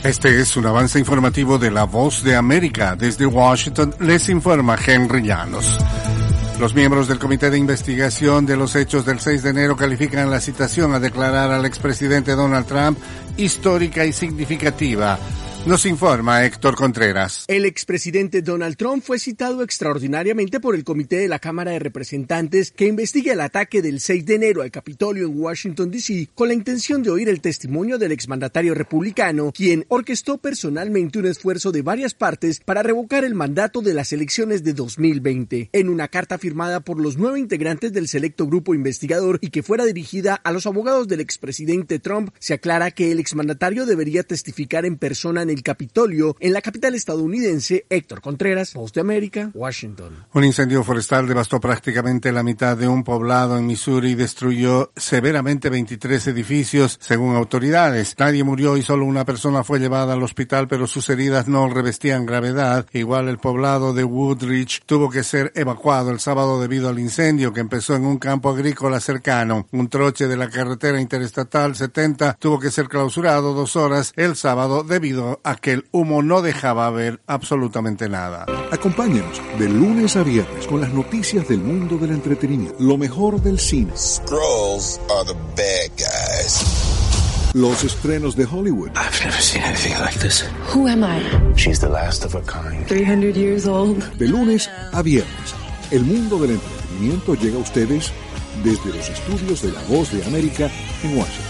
Este es un avance informativo de La Voz de América. Desde Washington les informa Henry Llanos. Los miembros del Comité de Investigación de los Hechos del 6 de enero califican la citación a declarar al expresidente Donald Trump histórica y significativa. Nos informa Héctor Contreras. El expresidente Donald Trump fue citado extraordinariamente por el Comité de la Cámara de Representantes que investiga el ataque del 6 de enero al Capitolio en Washington, D.C., con la intención de oír el testimonio del exmandatario republicano, quien orquestó personalmente un esfuerzo de varias partes para revocar el mandato de las elecciones de 2020. En una carta firmada por los 9 integrantes del selecto grupo investigador y que fuera dirigida a los abogados del expresidente Trump, se aclara que el exmandatario debería testificar en persona en el Capitolio, en la capital estadounidense. Héctor Contreras, Voz de América, Washington. Un incendio forestal devastó prácticamente la mitad de un poblado en Missouri y destruyó severamente 23 edificios, según autoridades. Nadie murió y solo una persona fue llevada al hospital, pero sus heridas no revestían gravedad. Igual el poblado de Woodridge tuvo que ser evacuado el sábado debido al incendio que empezó en un campo agrícola cercano. Un troche de la carretera interestatal 70 tuvo que ser clausurado 2 horas el sábado debido a que el humo no dejaba ver absolutamente nada. Acompáñenos de lunes a viernes con las noticias del mundo del entretenimiento, lo mejor del cine. Skrulls are the bad guys. Los estrenos de Hollywood. I've never seen anything like this. Who am I? She's the last of a kind. 300 years old. De lunes a viernes, el mundo del entretenimiento llega a ustedes desde los estudios de La Voz de América en Washington.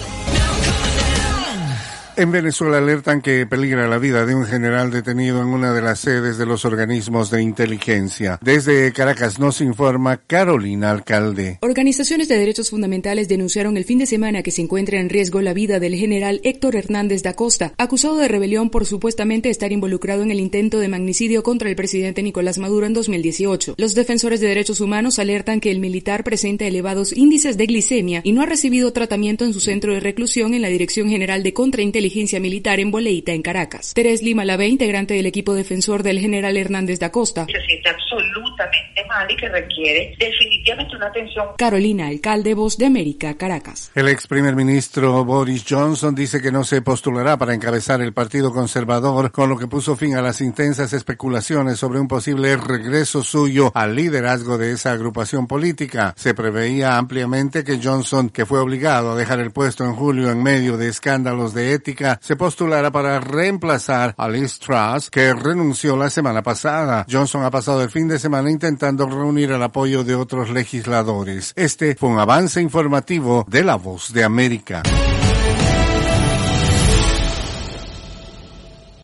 En Venezuela alertan que peligra la vida de un general detenido en una de las sedes de los organismos de inteligencia. Desde Caracas nos informa Carolina Alcalde. Organizaciones de derechos fundamentales denunciaron el fin de semana que se encuentra en riesgo la vida del general Héctor Hernández da Costa, acusado de rebelión por supuestamente estar involucrado en el intento de magnicidio contra el presidente Nicolás Maduro en 2018. Los defensores de derechos humanos alertan que el militar presenta elevados índices de glicemia y no ha recibido tratamiento en su centro de reclusión en la Dirección General de Contrainteligencia Militar en Boleita, en Caracas. Teres Lima Lavé, integrante del equipo defensor del general Hernández da Costa. Se siente absolutamente mal y que requiere definitivamente una atención. Carolina Alcalde, Voz de América, Caracas. El ex primer ministro Boris Johnson dice que no se postulará para encabezar el Partido Conservador, con lo que puso fin a las intensas especulaciones sobre un posible regreso suyo al liderazgo de esa agrupación política. Se preveía ampliamente que Johnson, que fue obligado a dejar el puesto en julio en medio de escándalos de ética, se postulará para reemplazar a Liz Truss, que renunció la semana pasada. Johnson ha pasado el fin de semana intentando reunir el apoyo de otros legisladores. Este fue un avance informativo de La Voz de América.